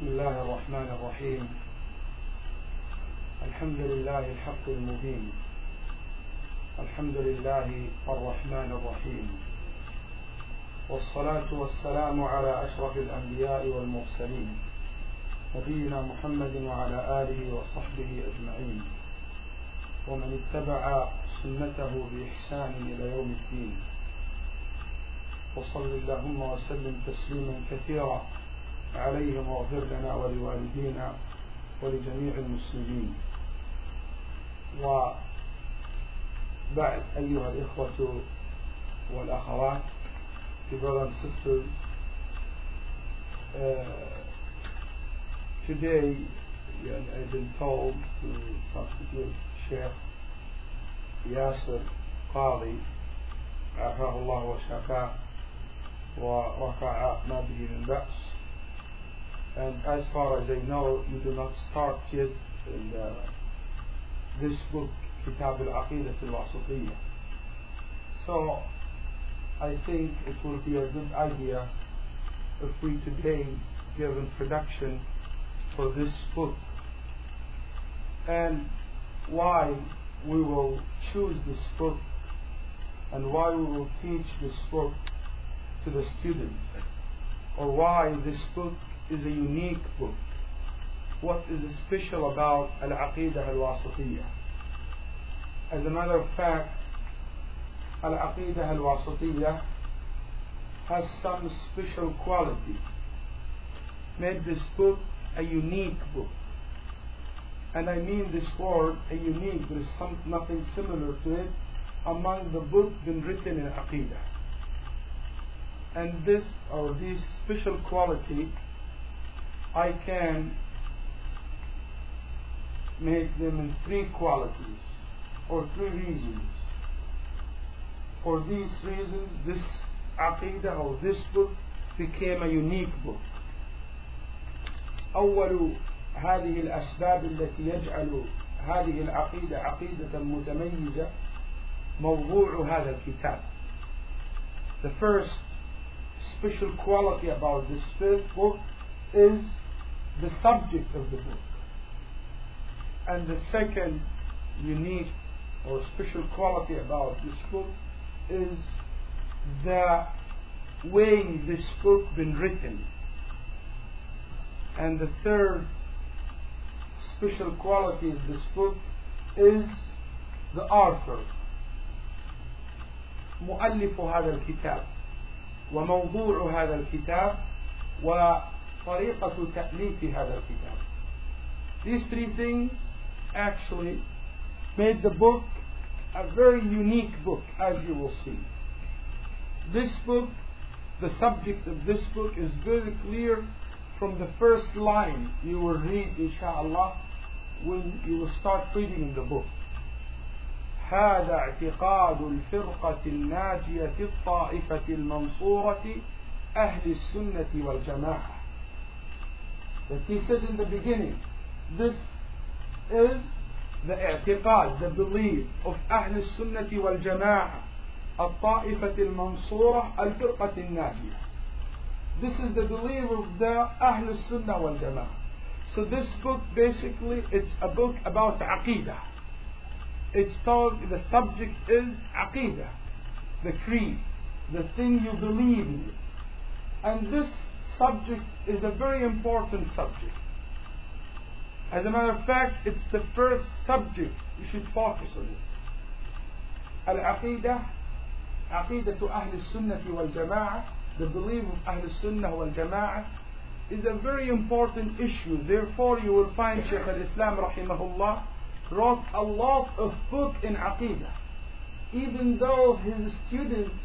بسم الله الرحمن الرحيم. الحمد لله الحق المبين، الحمد لله الرحمن الرحيم، والصلاة والسلام على أشرف الأنبياء والمرسلين نبينا محمد وعلى آله وصحبه أجمعين ومن اتبع سنته بإحسان إلى يوم الدين. وصل اللهم وسلم تسليما كثيرا عليهم واغفر لنا ولوالدينا ولجميع المسلمين. وبعد، أيها الإخوة والأخوات, the brothers and sisters, today I've been told to substitute Sheikh Yasir Qadi عافاه الله وشفاه ورفع ما به من بأس. And as far as I know, you do not start yet in this book, Kitab al-Aqidah al-Wasatiyya. So I think it will be a good idea if we today give introduction for this book and why we will choose this book and why we will teach this book to the students, or why this book is a unique book. What is special about Al-Aqidah Al-Wasatiyya? As a matter of fact, Al-Aqidah Al-Wasatiyya has some special quality, made this book a unique book. And I mean this word, a unique, there is nothing similar to it among the books been written in Aqidah. And this special quality, I can make them in three qualities or three reasons. For these reasons, this Aqidah or this book became a unique book. أول هذه الأسباب التي يجعل هذه العقيدة عقيدة متميزة موضوع هذا الكتاب. The first special quality about this book is the subject of the book. And the second unique or special quality about this book is the way this book been written. And the third special quality of this book is the author, مؤلف هذا الكتاب وموضوع هذا الكتاب وطريقة تأليف هذا الكتاب. These three things actually made the book a very unique book, as you will see. This book, the subject of this book is very clear from the first line you will read, inshallah, when you will start reading in the book. هذا اعتقاد الفرقة الناجية الطائفة المنصورة أهل السنة والجماعة. That he said in the beginning, this is the اعتقاد, the belief of أهل السنة والجماعة الطائفة المنصورة الفرقة الناجية. This is the belief of the أهل السنة والجماعة. So this book basically, it's a book about Aqidah. It's told, the subject is Aqidah, the creed, the thing you believe in. And this subject is a very important subject. As a matter of fact, it's the first subject you should focus on it. Al-Aqidah, Aqidatu Ahl Sunnah wal Jama'ah, the belief of Ahl Sunnah wal Jama'ah, is a very important issue. Therefore, you will find Shaykh al-Islam rahimahullah wrote a lot of books in Aqidah, even though his students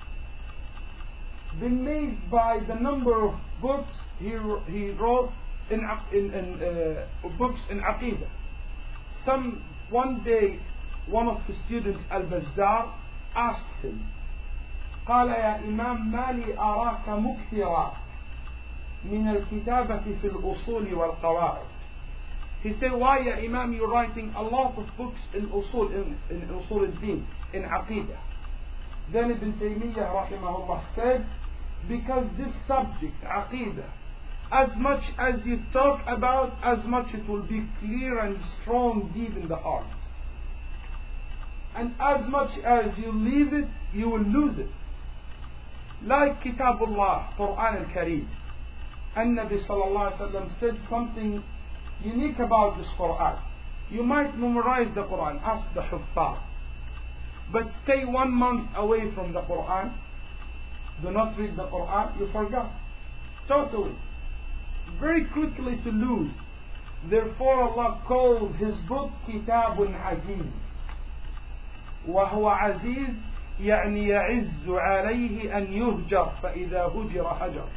been amazed by the number of books he wrote in books in Aqidah. One day, one of his students, Al-Bazzar, asked him, قال يا إمام ما لي أراك مكثرا من الكتابة في الأصول والقواعد. He said, why ya Imam, you're writing a lot of books in Usul, in Usul al-Din, in Aqidah. Then Ibn Taymiyyah rahimahullah said, because this subject, Aqidah, As much as you talk about, as much it will be clear and strong deep in the heart. And as much as you leave it, you will lose it. Like Kitabullah, Quran al-Kareem. And Nabi sallallahu alayhi wa sallam said something unique about this Quran. You might memorize the Quran, ask the Huffaz. But stay 1 month away from the Quran. Do not read the Quran, you forgot. Totally. Very quickly to lose. Therefore Allah called His book Kitabun Aziz. وهو عزيز يعني يعز عليه أن يهجر فإذا هجر هجر.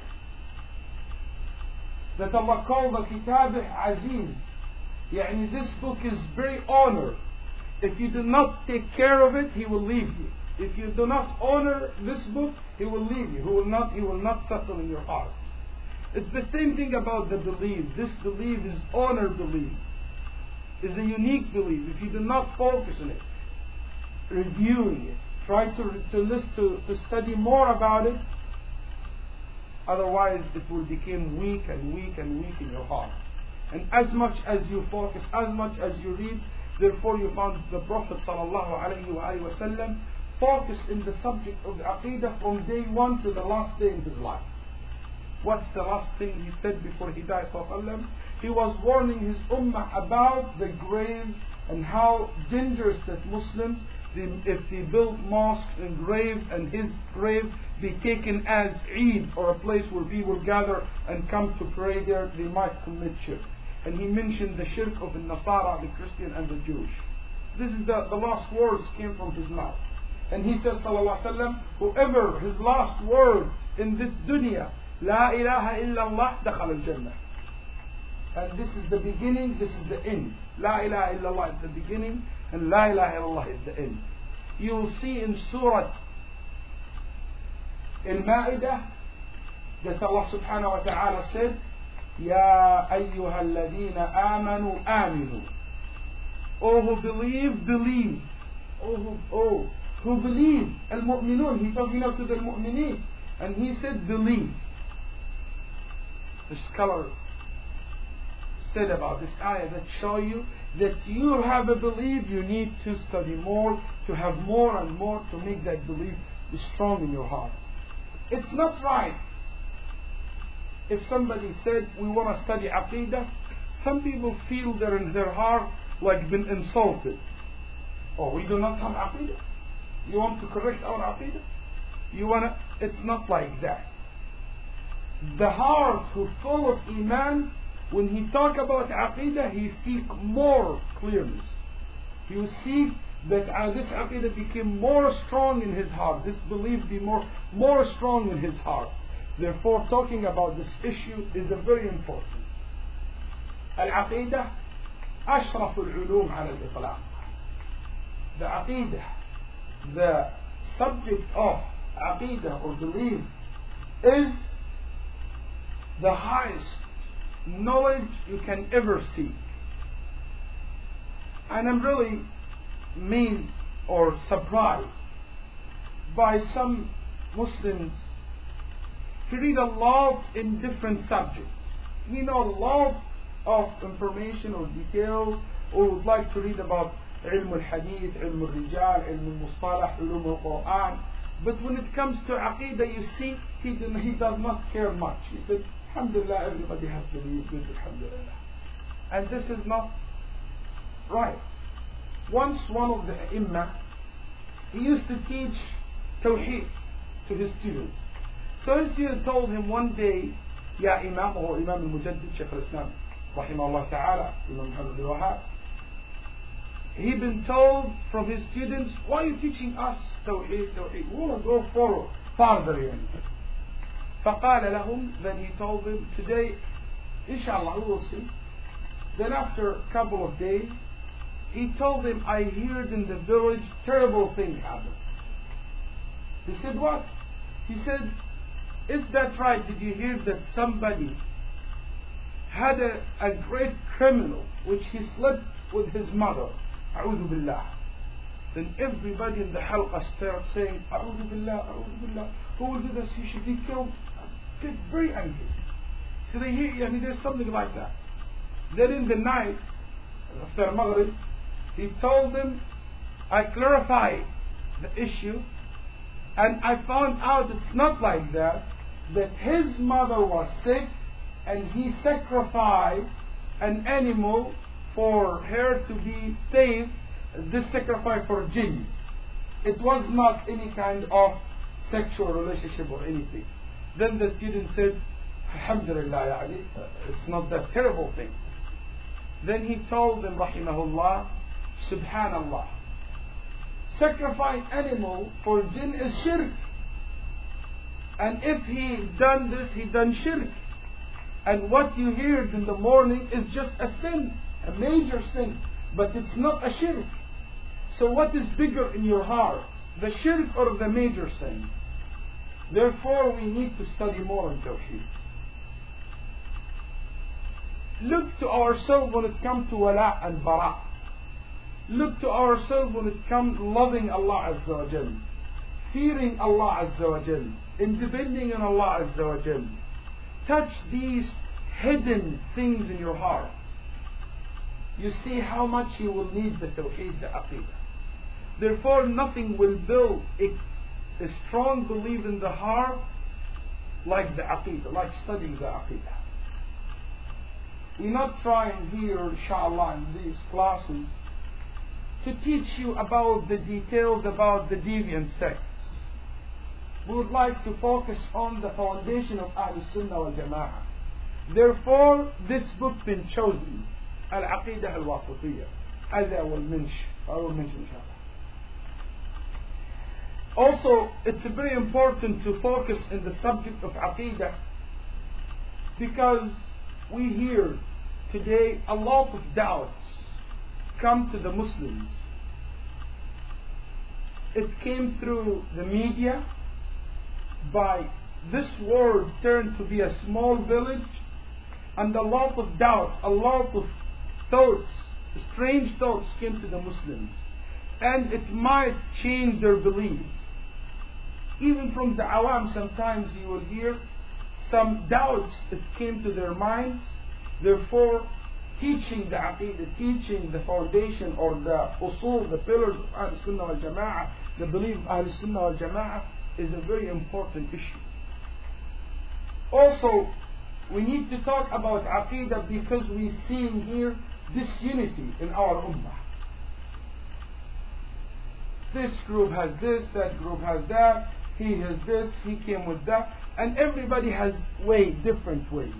That Allah called the Kitab Aziz. يعني this book is very honored. If you do not take care of it, He will leave you. If you do not honor this book, He will leave you. He will not settle in your heart. It's the same thing about the belief. This belief is honored belief. It's a unique belief. If you do not focus on it, reviewing it, try to study more about it, otherwise it will become weak and weak and weak in your heart. And as much as you focus, as much as you read, therefore you found the Prophet ﷺ focused in the subject of the Aqidah from day one to the last day in his life. What's the last thing he said before he died ﷺ? He was warning his ummah about the grave and how dangerous that Muslims, if they build mosques and graves and his grave be taken as Eid or a place where people gather and come to pray there, they might commit shirk. And he mentioned the shirk of the Nasara, the Christian and the Jewish. This is the last words came from his mouth. And he said sallallahu alaihi wasallam, whoever his last word in this dunya, La ilaha illallah, dakhala al-jannah. And this is the beginning, this is the end. La ilaha illallah is the beginning, and La ilaha illallah is the end. You will see in Surah Al-Ma'idah that Allah subhanahu wa ta'ala said, Ya ayyuha alladhina amanu aminu. Oh who believe, believe. Oh who believe. Al-mu'minun, he's talking up to the mu'mineen. And he said, believe. The scholar said about this ayah that show you that you have a belief, you need to study more, to have more and more to make that belief strong in your heart. It's not right. If somebody said, we want to study Aqidah, some people feel there in their heart like been insulted. Oh, we do not have Aqidah? You want to correct our Aqidah? It's not like that. The heart who full of Iman, when he talk about Aqidah, he seek more clearness. He will see that this Aqidah became more strong in his heart. This belief be more strong in his heart. Therefore, talking about this issue is a very important. Al-Aqidah, أشرف العلوم على الإطلاق. The Aqidah, the subject of Aqidah or belief is the highest knowledge you can ever seek. And I'm really amazed or surprised by some Muslims who read a lot in different subjects. He knows a lot of information or details, or would like to read about ilm al-hadith, ilm al-rijal, ilm al-mustalah, ilm al-Quran. But when it comes to Aqidah, you see, he does not care much. He said, Alhamdulillah, everybody has believed good, Alhamdulillah. And this is not right. Once one of the Imam, he used to teach Tawheed to his students. So his student told him one day, Ya Imam, or Imam al-Mujaddid, Shaykh al-Islam, Rahimahullah Ta'ala, Imam Muhammad bin Wahab, he'd been told from his students, why are you teaching us Tawheed? We want to go forward, farther. فقال لهم, then he told them, today, inshallah, we will see. Then after a couple of days, he told them, I heard in the village terrible thing happened. He said, what? He said, is that right? Did you hear that somebody had a great criminal which he slept with his mother? A'udhu billah. Then everybody in the halqa started saying, A'udhu billah, A'udhu billah. Who will do this? He should be killed. Get very angry. So they hear, I mean, there's something like that. Then in the night, after Maghrib, he told them, I clarified the issue, and I found out it's not like that, that his mother was sick, and he sacrificed an animal for her to be saved, this sacrifice for jinn. It was not any kind of sexual relationship or anything. Then the student said, Alhamdulillah, it's not that terrible thing. Then he told them, Rahimahullah, Subhanallah, sacrifice animal for jinn is shirk. And if he done this, he done shirk. And what you heard in the morning is just a sin, a major sin, but it's not a shirk. So what is bigger in your heart, the shirk or the major sins? Therefore we need to study more on Tawheed. Look to ourselves when it comes to wala and bara. Look to ourselves when it comes to loving Allah Azza wa Jal, fearing Allah Azza wa Jal, and depending on Allah Azza wa Jal. Touch these hidden things in your heart. You see how much you will need the Tawheed, the Aqidah. Therefore nothing will build a strong belief in the heart like the Aqidah, like studying the Aqidah. We're not trying here, inshallah, in these classes to teach you about the details about the deviant sects. We would like to focus on the foundation of Ahl Sunnah wal Jama'ah. Therefore, this book been chosen, Al-Aqidah Al-Wasitiyah, as I will mention inshallah. Also, it's very important to focus in the subject of Aqidah, because we hear today a lot of doubts come to the Muslims. It came through the media. By this world turned to be a small village, and a lot of doubts, a lot of thoughts, strange thoughts came to the Muslims, and it might change their belief. Even from the awam, sometimes you will hear some doubts that came to their minds. Therefore, teaching the Aqidah, teaching the foundation or the usul, the pillars of Ahl Sunnah wal Jama'ah, the belief of Ahl Sunnah wal Jama'ah, is a very important issue. Also, we need to talk about Aqidah because we're seeing here disunity in our Ummah. This group has this, that group has that, he has this, he came with that, and everybody has different ways.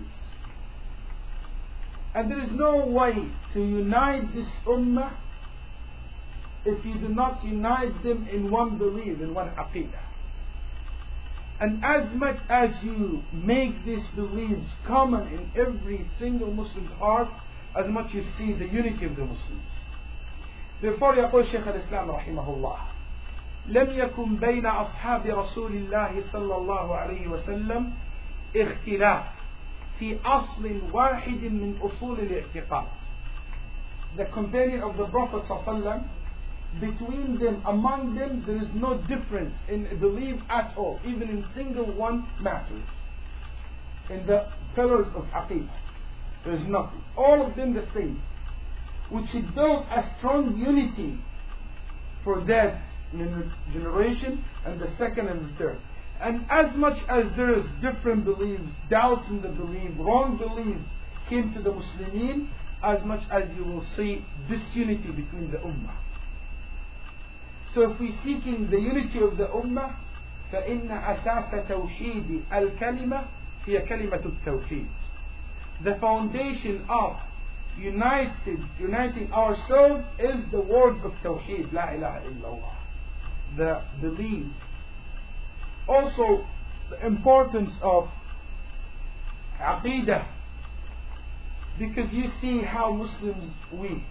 And there is no way to unite this Ummah if you do not unite them in one belief, in one Aqidah. And as much as you make these beliefs common in every single Muslim's heart, as much you see the unity of the Muslims. Therefore يقول شيخ الإسلام رحمه الله: لم يكن بين أصحاب رسول الله صلى الله عليه وسلم اختلاف في أصل واحد من أصول الاعتقاد. The companion of the Prophet صلى الله عليه وسلم, between them, among them, there is no difference in belief at all, even in single one matter. In the pillars of Aqidah, there is nothing. All of them the same, which built a strong unity for that generation and the second and the third. And as much as there is different beliefs, doubts in the belief, wrong beliefs came to the Muslimin, as much as you will see disunity between the Ummah. So if we're seeking the unity of the Ummah, فإن أساس توحيد الكلمة هي كلمة التوحيد. The foundation of uniting ourselves is the word of Tawheed, La ilaha illallah, the belief. Also, the importance of Aqidah, because you see how Muslims weak,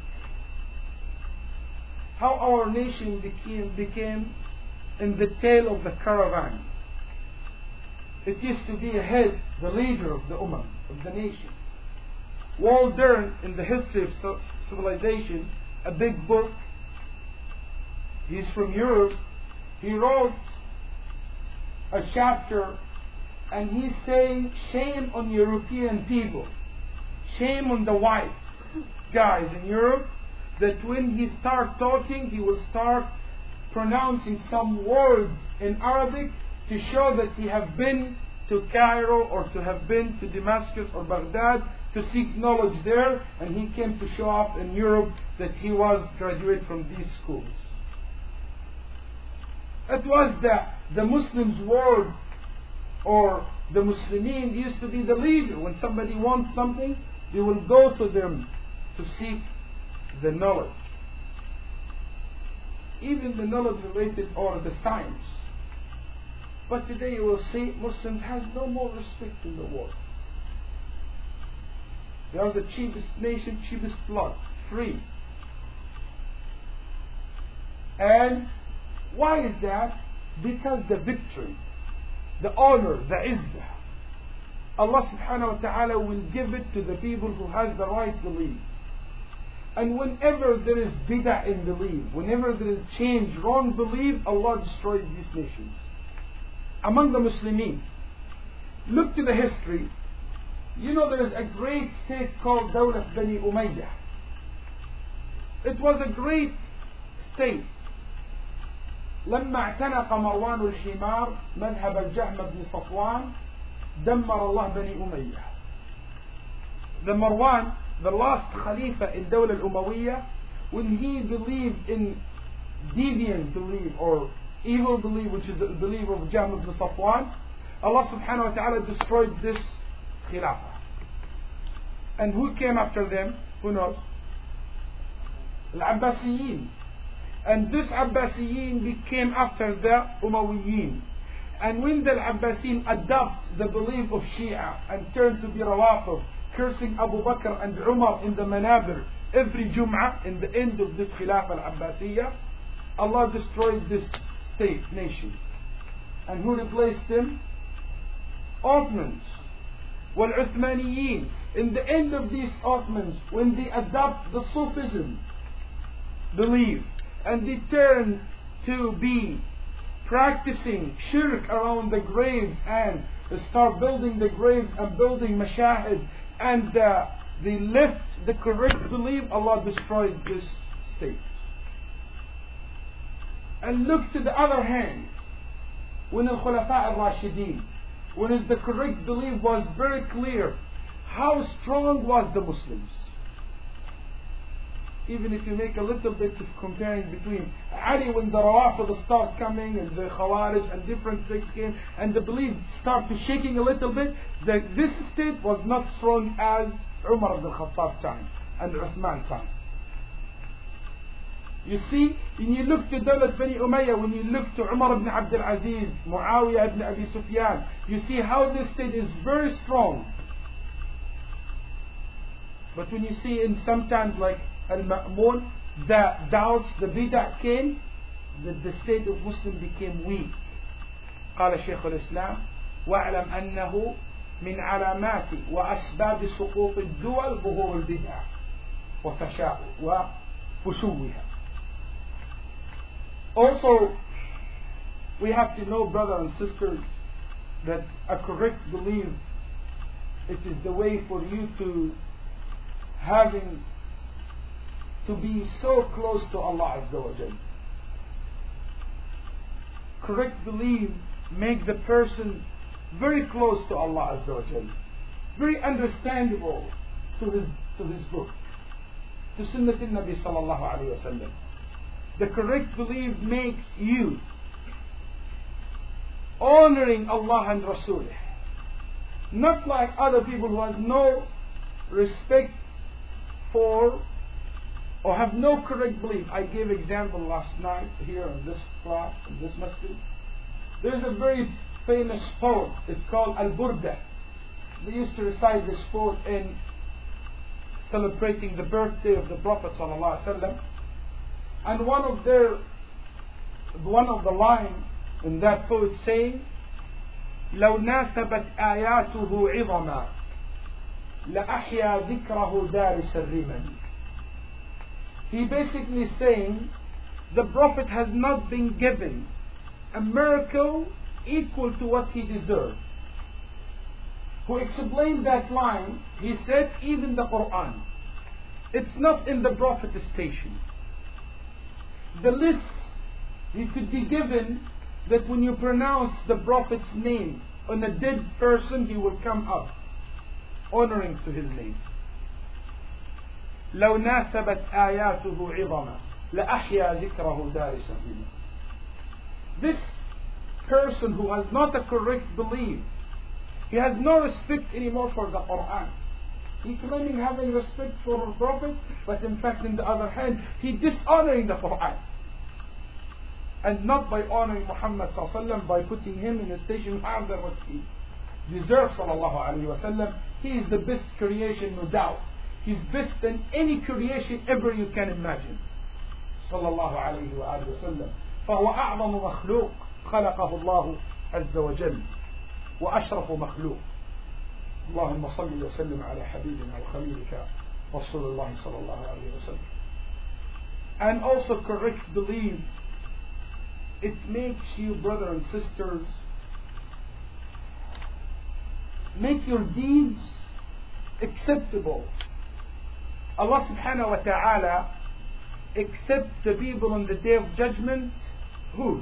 how our nation became in the tail of the caravan. It used to be a head, the leader of the Ummah, of the nation. Walt Dern, in the history of civilization, a big book, he's from Europe, he wrote a chapter and he's saying, shame on European people, shame on the white guys in Europe, that when he start talking, he will start pronouncing some words in Arabic to show that he have been to Cairo or to have been to Damascus or Baghdad to seek knowledge there, and he came to show off in Europe that he was graduate from these schools. It was the Muslims' word, or the Muslimin used to be the leader. When somebody wants something, they will go to them to seek the knowledge. Even the knowledge related or the science. But today you will see Muslims has no more respect in the world. They are the cheapest nation, cheapest blood, free. And why is that? Because the victory, the honor, the izzah, Allah subhanahu wa ta'ala will give it to the people who has the right belief. And whenever there is bid'ah in belief, whenever there is change, wrong belief, Allah destroys these nations. Among the Muslimin, look to the history. You know there is a great state called Dawlat Bani Umayyah. It was a great state. لما اعتنق مروان الحمار مذهب الجهم بن صفوان دمر الله بني أمية. The Marwan, the last Khalifa in Dawla al-Umayyah, when he believed in deviant belief or evil belief, which is the belief of Jahm ibn Safwan, Allah subhanahu wa ta'ala destroyed this Khilafah. And who came after them? Who knows? Al-Abbasiyin. And this Abbasiyin became after the Umayyin. And when the Abbasiyin adopt the belief of Shia and turn to be Rawafid, cursing Abu Bakr and Umar in the Manabir every Jum'ah in the end of this Khilafah al-Abbasiyah, Allah destroyed this state, nation. And who replaced them? Ottomans. Wal-Uthmaniyin. In the end of these Ottomans, when they adopt the Sufism belief, and they turn to be practicing shirk around the graves and start building the graves and building mashahid, and they left the correct belief, Allah destroyed this state. And look to the other hand, when the Khulafa al-Rashidin, when the correct belief was very clear, how strong was the Muslims? Even if you make a little bit of comparing between Ali when the Rawafid start coming and the Khawarij and different sects came and the belief started shaking a little bit, this state was not strong as Umar ibn Khattab time and Uthman time. You see, when you look to Dawlat Bani Umayyah, when you look to Umar ibn Abdul Aziz, Muawiyah ibn Abi Sufyan, you see how this state is very strong. But when you see in sometimes like Al-Ma'mun, the doubts, the bid'ah came, the state of Muslim became weak. قال شيخ الإسلام واعلم أنه من علامات وأسباب سقوط الدول ظهور البدعة وفشوها. Also, we have to know, brothers and sisters, that a correct belief, it is the way for you to having to be so close to Allah Azza wa Jal. Correct belief make the person very close to Allah Azza wa Jal, very understandable to his book, to Sunnat al-Nabi sallallahu alayhi wa sallam. The correct belief makes you honoring Allah and Rasulih, not like other people who has no respect for or have no correct belief. I gave example last night here in this class, in this masjid. There's a very famous poet. It's called Al-Burda. They used to recite this poet in celebrating the birthday of the Prophet sallallahu alaihi wasallam. And one of the line in that poet saying, لو ناسبت آياته عظما لأحيا ذكره دارس الرمم. He basically saying the Prophet has not been given a miracle equal to what he deserved. who explained that line, he said, even the Quran, it's not in the Prophet's station. The list he could be given that when you pronounce the Prophet's name on a dead person, he will come up, honoring to his name. لو ناسبت آياته عظما لأحيا ذكره دارسا. This person who has not a correct belief, he has no respect anymore for the Quran. He claiming having respect for the Prophet, but in fact, in the other hand, he dishonoring the Quran. And not by honoring Muhammad sallallahu alaihi wasallam, by putting him in a station higher than what he deserves sallallahu alaihi wasallam. He is the best creation, no doubt. He's best than any creation ever you can imagine. sallallahu alaihi wasallam. فهو أعظم مخلوق خلقه الله عز وجل وأشرف مخلوق. اللهم صل وسلم على حبيبنا وخليلك رسول الله صلى الله عليه وسلم. And also correct belief, it makes you, brothers and sisters, make your deeds acceptable. Allah subhanahu wa ta'ala accept the people on the day of judgment. Whose?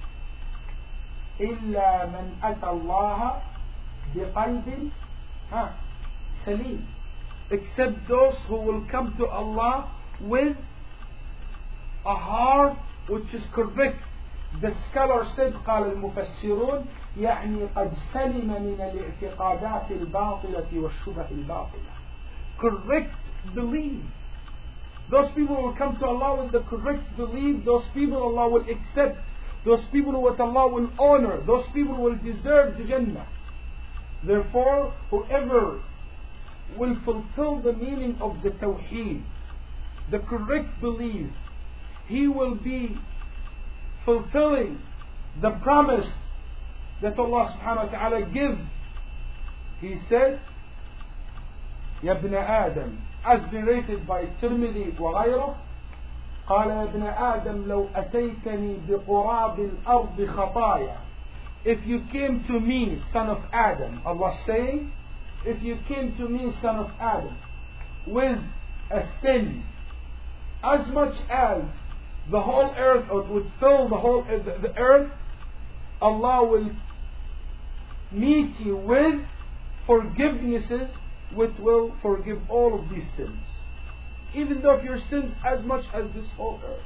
إِلَّا مَنْ أَتَى اللَّهَ بِقَلْبٍ سَلِيمٍ. Except those who will come to Allah with a heart which is correct. The scholar said, قال المفسرون يعني قد سلم من الاعتقادات الباطلة والشبه الباطلة. Correct belief. Those people will come to Allah with the correct belief. Those people Allah will accept. Those people what Allah will honor. Those people will deserve the Jannah. Therefore, whoever will fulfill the meaning of the Tawheed, the correct belief, he will be fulfilling the promise that Allah subhanahu wa ta'ala give. He said, يا ابن آدم, as narrated by Tirmidhi وغيره, قال يا ابن آدم لو أتيتني بقراب الأرض خطايا. If you came to me, son of Adam, Allah saying, if you came to me, son of Adam, with a sin as much as the whole earth, or would fill the whole the earth, Allah will meet you with forgivenesses which will forgive all of these sins, even though if your sins as much as this whole earth.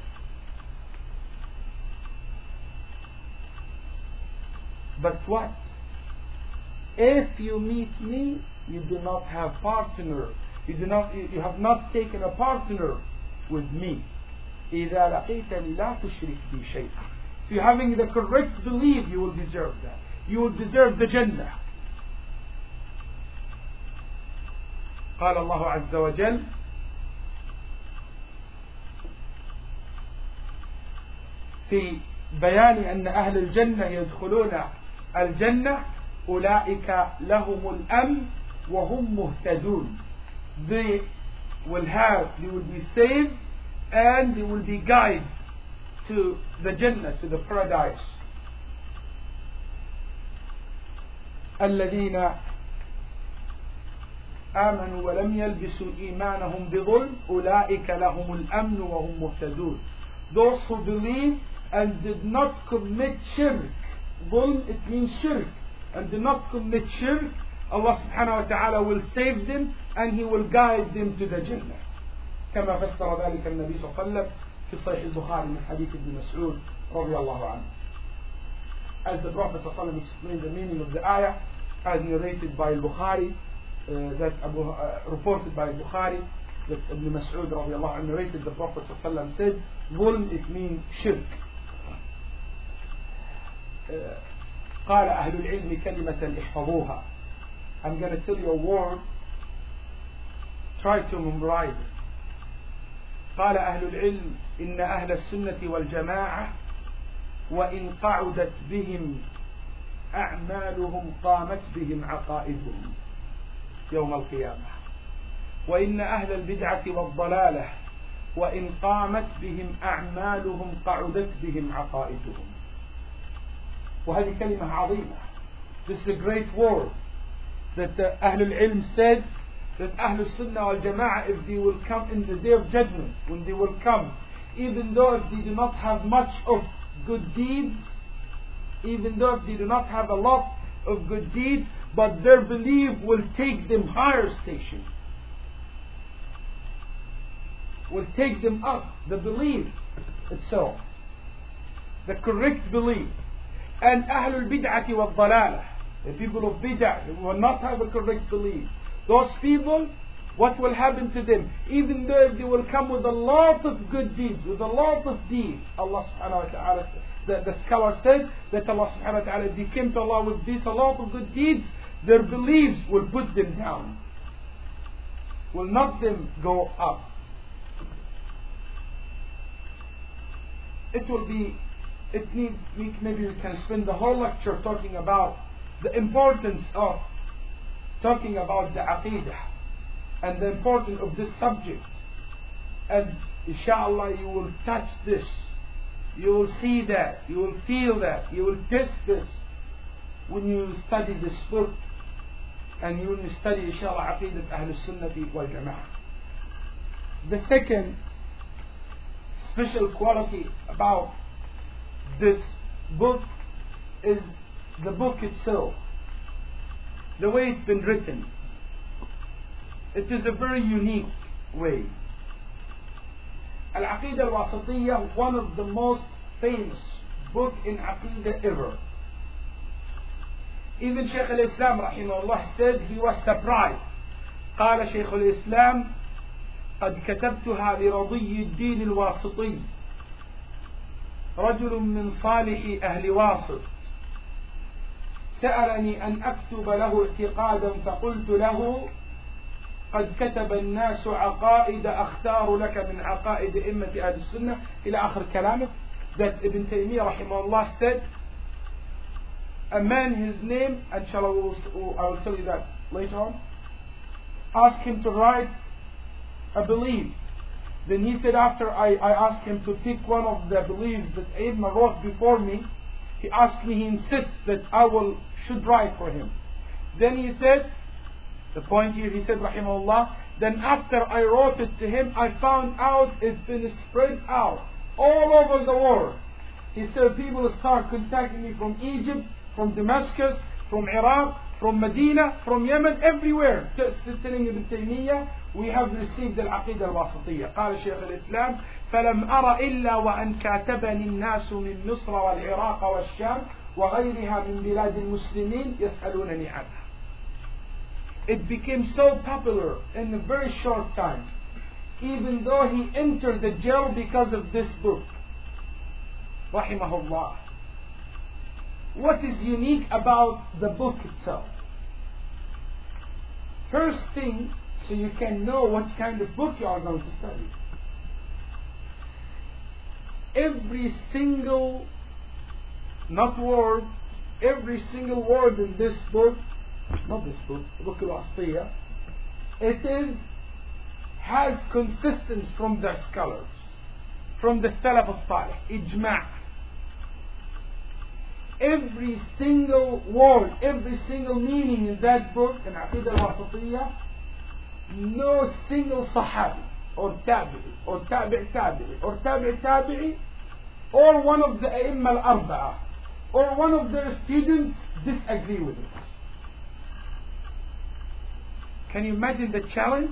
But what if you meet me, you do not have partner, you have not taken a partner with me. إذا لقيتني لا تشرك بي شيئا. If you're having the correct belief, you will deserve that. You will deserve the Jannah. قال الله عز وجل في بيان أن أهل الجنة يدخلون الجنة أولئك لهم الأمن وهم مهتدون. They will be saved and they will be guided to the Jannah, to the paradise. الذين آمنوا ولم يلبسوا إيمانهم بظلم أولئك لهم الأمن وهم مهتدون. Those who believe and did not commit shirk. Dhulm, it means shirk. And did not commit shirk, Allah subhanahu wa ta'ala will save them and He will guide them to the Jannah. كما فسر ذلك النبي صلى الله عليه وسلم في صحيح البخاري من حديث ابن مسعود رضي الله عنه. As the Prophet صلى الله عليه وسلم explained the meaning of the ayah, as narrated by Bukhari, reported by Bukhari, that Ibn Mas'ud رضي الله عنه narrated, the Prophet صلى الله عليه وسلم said, Dhulm, it means shirk. قال أهل العلم كلمة احفظوها. I'm going to tell you a word, try to memorize it. قال أهل العلم إن أهل السنة والجماعة وإن قعدت بهم أعمالهم قامت بهم عقائدهم يوم القيامة، وإن أهل البدعة والضلالة وإن قامت بهم أعمالهم قعدت بهم عقائدهم. وهذه كلمة عظيمة. This is a great word. that the Ahlul Ilm said that Ahlul Sunnah wal Jama'ah, if they will come in the day of judgment, when they will come, even though if they do not have much of good deeds, even though if they do not have a lot of good deeds, but their belief will take them higher station, will take them up, the belief itself, the correct belief. And Ahlul Bid'ati wal Dalalah, the people of Bid'ah, they will not have a correct belief. Those people, what will happen to them? Even though if they will come with a lot of good deeds, with a lot of deeds, Allah subhanahu wa ta'ala, the scholar said that Allah subhanahu wa ta'ala, if they came to Allah with this a lot of good deeds, their beliefs will put them down, will not them go up. It needs, maybe we can spend the whole lecture talking about the importance of talking about the Aqidah and the importance of this subject. And inshallah you will touch this, you will see that, you will feel that, you will test this when you study this book and you will study inshallah Aqidat Ahlul Sunnati wal Jama'ah. The second special quality about this book is the book itself, the way it's been written. It is a very unique way. Al-Aqidah al-Wasatiyah, one of the most famous book in Aqidah ever. Even Shaykh al-Islam rahimahullah said he was surprised. قال شيخ الإسلام قد كتبتها لرضي الدين الواسطي رجل من صالح أهل واسط سألني أن أكتب له اعتقادا فقلت له قد كتب الناس عقائد أختار لك من عقائد أئمة أهل السنة إلى آخر كلامه. That Ibn Taymiyyah rahimahullah said, a man, his name, inshallah I will tell you that later on, asked him to write a belief. Then he said, after I asked him to pick one of the beliefs that Aimma wrote before me, he asked me, he insists that should write for him. Then he said, the point here, he said rahimahullah, then after I wrote it to him, I found out it's been spread out all over the world. He said people start contacting me from Egypt, from Damascus, from Iraq, from Medina, from Yemen, everywhere, telling Ibn Taymiyyah, we have received العقيدة الواسطية. قال شيخ الإسلام فلم أرى إلا وأن كاتبني الناس من مصر والعراق والشام وغيرها من بلاد المسلمين يسألونني عنها. It became so popular in a very short time, even though he entered the jail because of this book. Rahimahullah. What is unique about the book itself? First thing, so you can know what kind of book you are going to study. Every single, not word, every single word in this book, not this book, the Book al-Wasatiyah, has consistence from the scholars, from the Salaf al-Salih, ijma'. Every single word, every single meaning in that book, in Aqidah al-Wasatiyah, no single Sahabi, or Tabi'i, or Tabi' Tabi'i, or Tabi' Tabi'i, or one of the A'imma al-Arba'ah, or one of their students disagree with it. Can you imagine the challenge?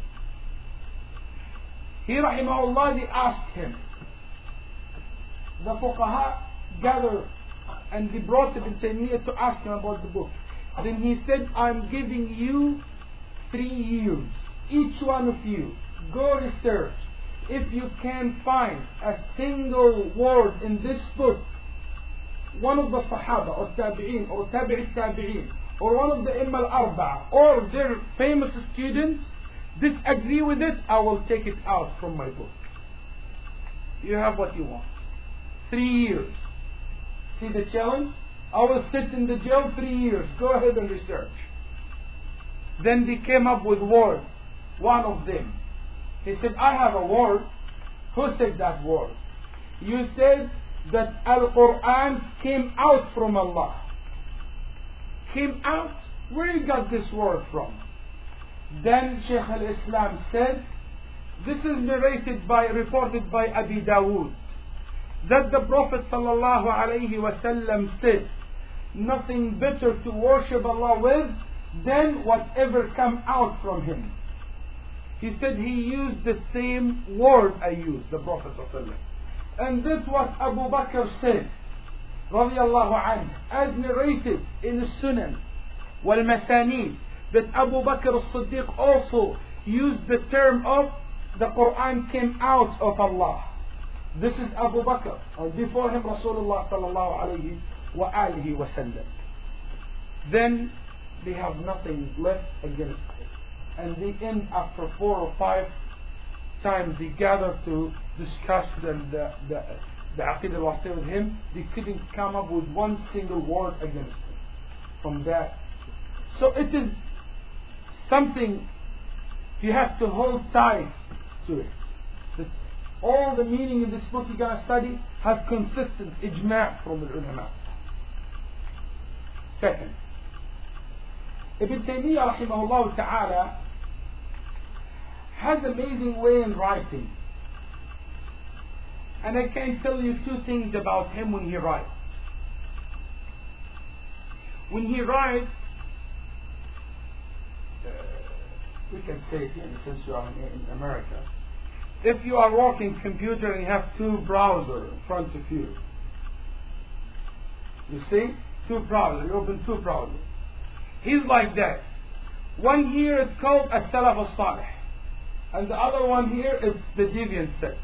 He rahimahullah, they asked him. The fuqaha gathered and they brought Ibn Taymiyyah to ask him about the book. Then he said, I'm giving you 3 years. Each one of you, go research. If you can find a single word in this book, one of the Sahaba or Tabi'in or Tabi'i Tabi'in, or one of the Imam al-Arba'ah or their famous students disagree with it, I will take it out from my book. You have what you want. 3 years. See the challenge? I will sit in the jail 3 years. Go ahead and research. Then they came up with word. One of them. He said, I have a word. Who said that word? You said that Al-Quran came out from Allah. Came out? where you got this word from? Then Shaykh al-Islam said, this is reported by Abi Dawood, that the Prophet sallallahu alaihi wasallam said, nothing better to worship Allah with than whatever come out from Him. He said he used the same word I used, the Prophet sallallahu alaihi wasallam. And that's what Abu Bakr said, radiallahu anhu, as narrated in the Sunan wal Masanid, that Abu Bakr as-Siddiq also used the term of the Quran came out of Allah. This is Abu Bakr, and before him Rasulullah sallallahu alayhi wa alihi wa sallam. Then they have nothing left against it. And they end after 4 or 5 times they gather to discuss the Aqidah al-Wasitiyya with him. They couldn't come up with one single word against him from that. So it is something you have to hold tight to it. That all the meaning in this book you're going to study have consistent ijma' from the ulama. Second, Ibn Taymiyyah rahimahullah ta'ala has amazing way in writing. And I can tell you 2 things about him when he writes. When he writes, we can say it here since you are in America. If you are working computer and you have 2 browsers in front of you, you see, 2 browsers, you open 2 browsers. He's like that. One here it's called As-Salaf As-Salih, and the other one here it's the deviant sects.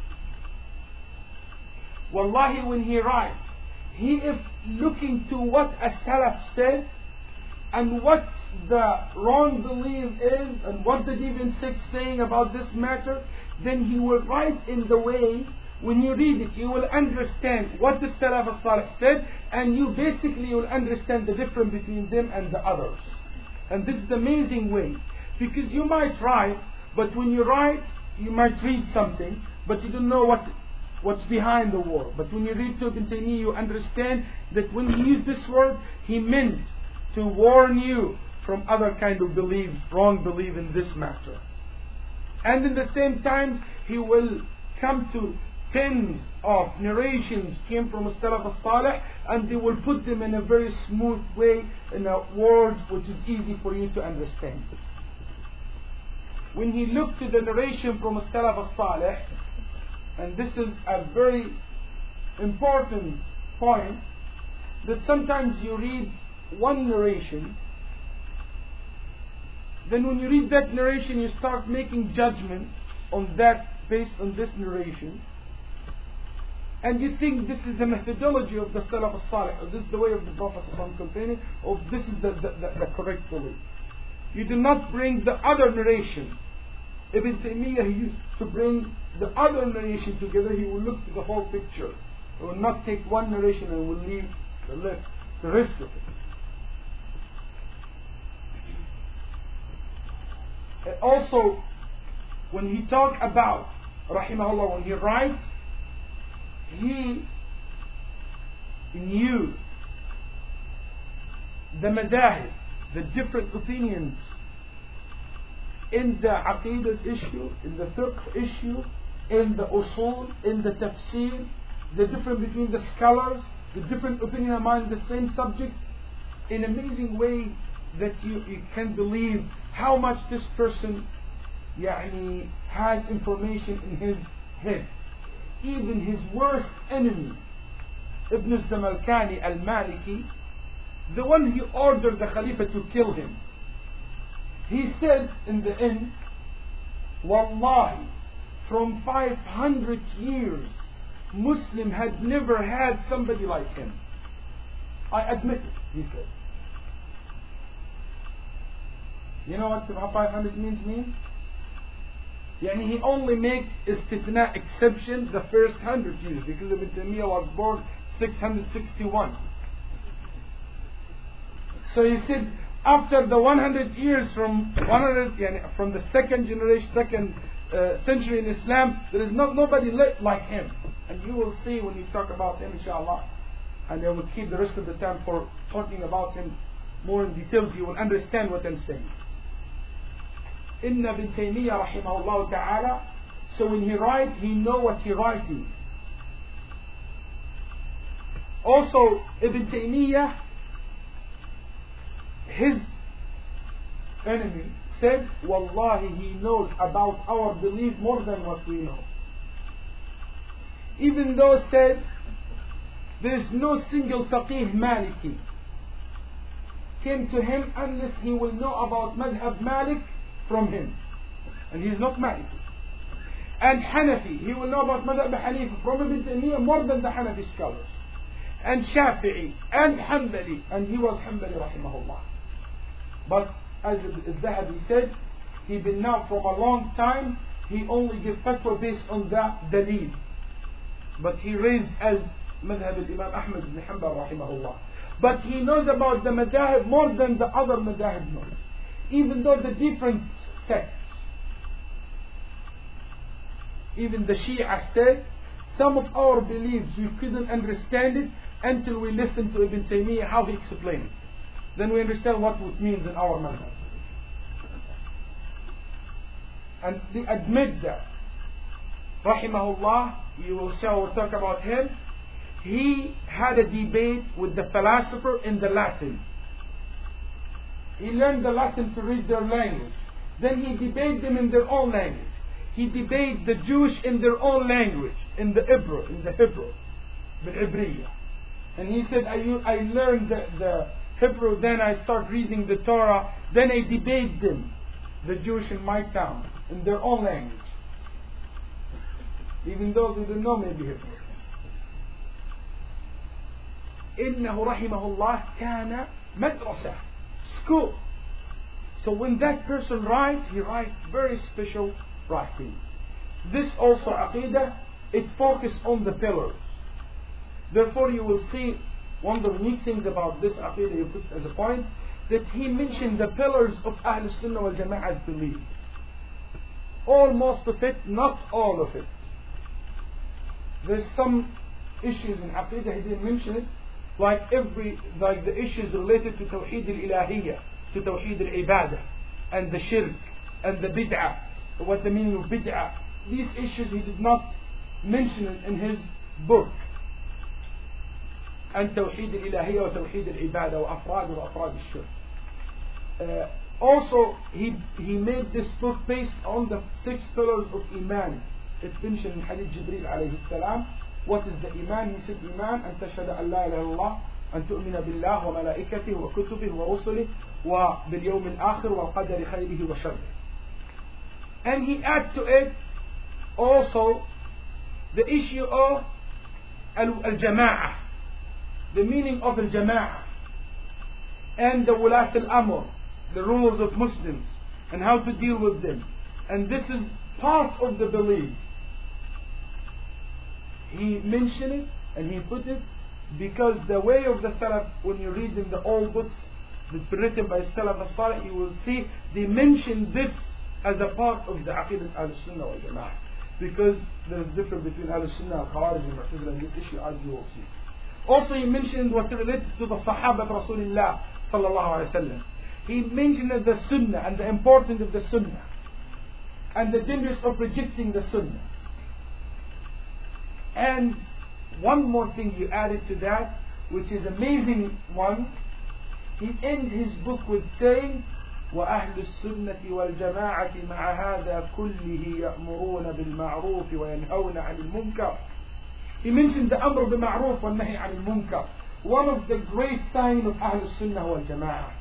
Wallahi, when he writes, he is looking to what As-Salaf said and what the wrong belief is and what the deviant sects saying about this matter. Then he will write in the way, when you read it, you will understand what the Salaf As-Salih said, and you basically will understand the difference between them and the others. And this is the amazing way, because you might write, but when you write, you might read something, but you don't know what's behind the word. But when you read to Ibn Taymiyyah, you understand that when he used this word, he meant to warn you from other kind of beliefs, wrong belief in this matter. And in the same time, he will come to tens of narrations came from a Salaf As-Salih, and they will put them in a very smooth way, in a words which is easy for you to understand. When he looked to the narration from a Salaf As-Salih, and this is a very important point, that sometimes you read one narration, then when you read that narration you start making judgment on that based on this narration, and you think this is the methodology of the Salaf As-Salih, or this is the way of the Prophet companion, or this is the correct belief. You do not bring the other narrations. Ibn Taymiyyah, he used to bring the other narration together. He will look to the whole picture. He will not take one narration and will leave the rest of it. Also, when he talk about, rahimahullah, when he write, he knew the madahib, the different opinions in the aqeedah issue, in the fiqh issue, in the usul, in the tafsir, the difference between the scholars, the different opinion among the same subject, in an amazing way that you can believe how much this person has information in his head. Even his worst enemy, Ibn al-Zamalkani al-Maliki, the one he ordered the Khalifa to kill him, he said in the end, Wallahi, from 500 years, Muslim had never had somebody like him. I admit it, he said. You know what 500 means? He only make istithna, exception, the first 100 years, because Ibn Taymiyyah was born 661. So he said, after the 100 years from the second century in Islam, there is nobody like him. And you will see when you talk about him, inshallah. And I will keep the rest of the time for talking about him more in details, you will understand what I'm saying. Ibn Taymiyyah rahimahullah ta'ala, so when he writes, he know what he writing. Also, Ibn Taymiyyah, his enemy said, Wallahi, he knows about our belief more than what we know. Even though said, there is no single faqih Maliki came to him unless he will know about Madhab Malik from him. And he is not Maliki. And Hanafi, he will know about Madhab Hanifa from Ibn Taymiyyah more than the Hanafi scholars. And Shafi'i and Hanbali, and he was Hanbali rahimahullah. But as Al-Dhahabi said, he been now from a long time, he only give fatwa based on the dalil. But he raised as Madhab al-Imam Ahmad ibn Hanbal rahimahullah. But he knows about the madahib more than the other madahib knows. Even though the different sects. Even the Shia said, some of our beliefs we couldn't understand it until we listened to Ibn Taymiyyah how he explained it. Then we understand what it means in our madhab. And they admit that. Rahimahullah, you will see, I will talk about him. He had a debate with the philosopher in the Latin. He learned the Latin to read their language. Then he debated them in their own language. He debated the Jewish in their own language, in the Hebrew, the Ibriya. And he said, I learned the Hebrew, then I start reading the Torah, then I debate them, the Jewish in my town, in their own language. Even though they didn't know maybe Hebrew. إنه رحمه الله كان مدرسة, school. So when that person writes, he writes very special writing. This also Aqidah, it focuses on the pillars. Therefore you will see one of the unique things about this Aqidah you put as a point, that he mentioned the pillars of Ahl Sunnah wal Jama'ah's belief. Almost of it, not all of it. There's some issues in Aqidah he didn't mention it, like the issues related to Tawheed al-Ilahiyya, to Tawheed al-Ibadah, and the Shirk, and the Bid'ah, what the meaning of Bid'ah. These issues he did not mention it in his book. And Tawheed al-Ilahiyya wa Tawheed al-Ibadah wa Afrad al-Shirk. Also, he made this book based on the 6 pillars of Iman. It mentioned in Hadith Jibreel alayhi salam. What is the Iman? He said, Iman, أن تشهد أن لا إله إلا الله, أن تؤمن بالله وملائكته وكتبه ورسله وباليوم الآخر والقدر خيره وشره. And he added to it also the issue of al-jama'ah, the meaning of al-jama'ah, and the wulat al-amr, the rulers of Muslims, and how to deal with them. And this is part of the belief. He mentioned it and he put it because the way of the Salaf, when you read in the old books that written by Salaf al-Salih, you will see they mention this as a part of the Aqidah al-Sunnah wal Jama'ah, because there is difference between al-Sunnah and Khawarij and Mu'tazila in this issue, as you will see. Also he mentioned what related to the Sahaba of Rasulullah sallallahu alaihi wasallam. He mentioned the Sunnah and the importance of the Sunnah and the dangers of rejecting the Sunnah. And one more thing he added to that, which is amazing one. He ended his book with saying, وأهل السنة والجماعة مع هذا كله يأمرون بالمعروف وينهون عن المنكر. He mentioned the أمر بالمعروف والنهي عن المنكر, one of the great signs of أهل السنة والجماعة.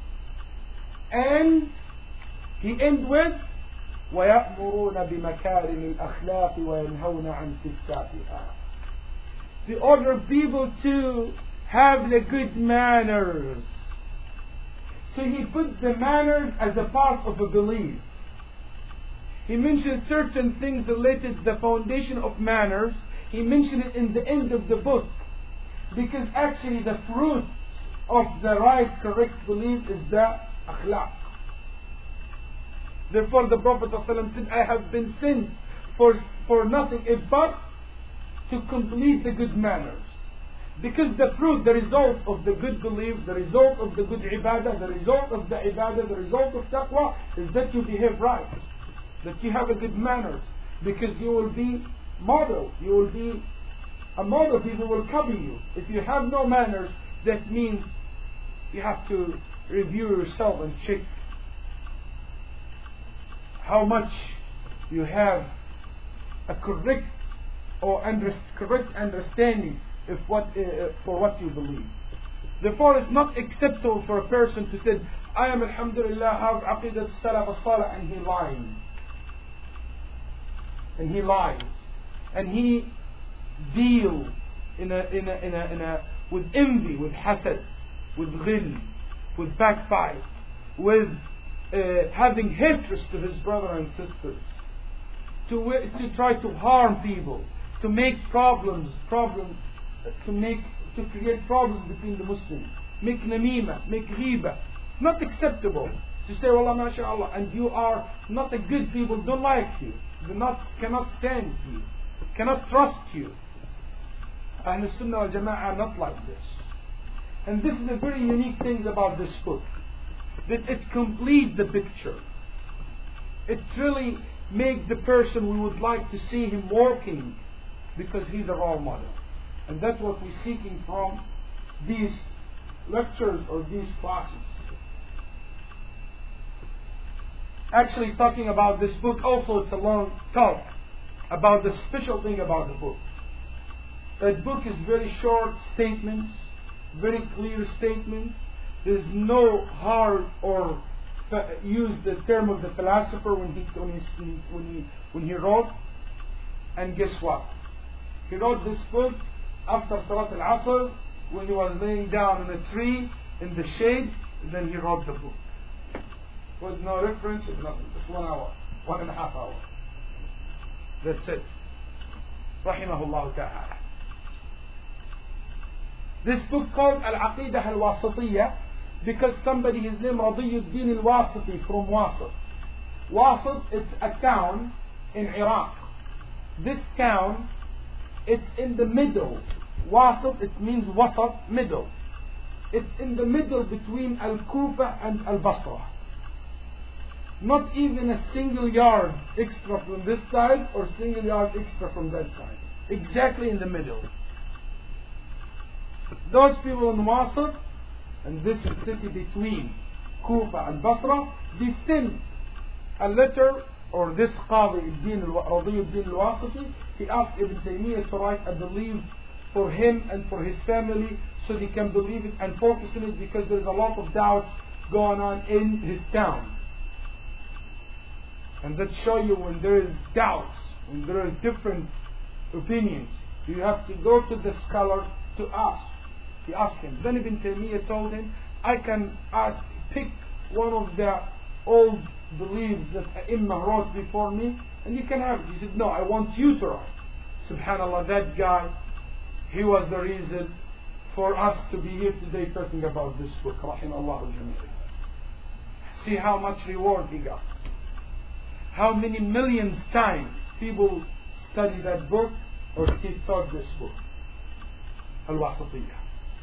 And he ended with ويأمرون بمكارم الأخلاق وينهون عن سفسافها. They order people to have the good manners. So he put the manners as a part of a belief. He mentioned certain things related to the foundation of manners. He mentioned it in the end of the book, because actually the fruit of the right, correct belief is the akhlaq. Therefore the Prophet ﷺ said, I have been sent for nothing but to complete the good manners. Because the fruit, the result of the good belief, the result of the good ibadah, the result of the ibadah, the result of taqwa is that you behave right, that you have a good manners, because you will be model, you will be a model, people will copy you. If you have no manners, that means you have to review yourself and check how much you have a correct correct understanding of for what you believe. Therefore, it's not acceptable for a person to say, I am alhamdulillah, have aqidat salaf as-salih, and he lying. And he lies. And he deal with envy, with hasad, with ghil, with backbite, with having hatred to his brother and sisters, to try to harm people, to make problems, to create problems between the Muslims, make namima, make ghiba. It's not acceptable to say, Wallah, mashallah, and you are not a good people, don't like you, cannot stand you, cannot trust you. Ahl Sunnah wal Jama'ah are not like this. And this is a very unique thing about this book, that it completes the picture. It really makes the person we would like to see him working, because he's a role model. And that's what we're seeking from these lectures or these classes. Actually, talking about this book also, it's a long talk about the special thing about the book. That book is very short statements, very clear statements. There's no hard or use the term of the philosopher when he wrote. And guess what? He wrote this book after Salat al-Asr, when he was laying down in a tree in the shade. Then he wrote the book with no reference, with nothing. Just 1 hour, 1.5 hours. That's it. Rahimahullah ta'ala. This book called Al-Aqidah Al-Wasatiyah, because somebody, his name Radiyuddin Al-Wasiti from Wasit. Wasit, it's a town in Iraq. This town, it's in the middle. Wasit, it means wasat, middle. It's in the middle between Al-Kufa and Al-Basra. Not even a single yard extra from this side or single yard extra from that side. Exactly in the middle. Those people in Wasit, and this is city between Kufa and Basra, they sent a letter, or this Qadi Radiyuddin Al-Wasiti, he asked Ibn Taymiyyah to write a belief for him and for his family, so they can believe it and focus on it, because there's a lot of doubts going on in his town. And that show you when there is doubts, when there is different opinions, you have to go to the scholar to ask. He asked him. Then Ibn Taymiyyah told him, I can pick one of the old beliefs that Imam wrote before me, and you can have it. He said, no, I want you to write. Subhanallah, that guy, he was the reason for us to be here today talking about this book. Rahimahullah al-Jamii. See how much reward he got. How many millions times people study that book or taught this book. Al-Wasatiyah.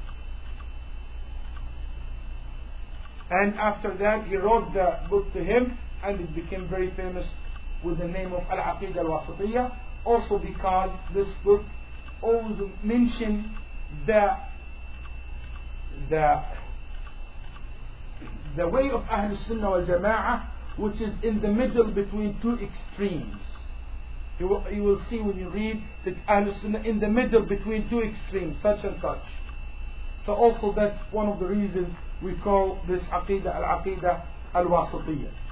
And after that he wrote the book to him, and it became very famous with the name of Al-Aqidah Al-Wasatiyah, also because this book always mentions the way of Ahl Sunnah wal Jama'ah, which is in the middle between two extremes. You will see when you read that Ahl Sunnah in the middle between two extremes, such and such. So also that's one of the reasons we call this Aqidah Al-Aqidah Al-Wasatiyah.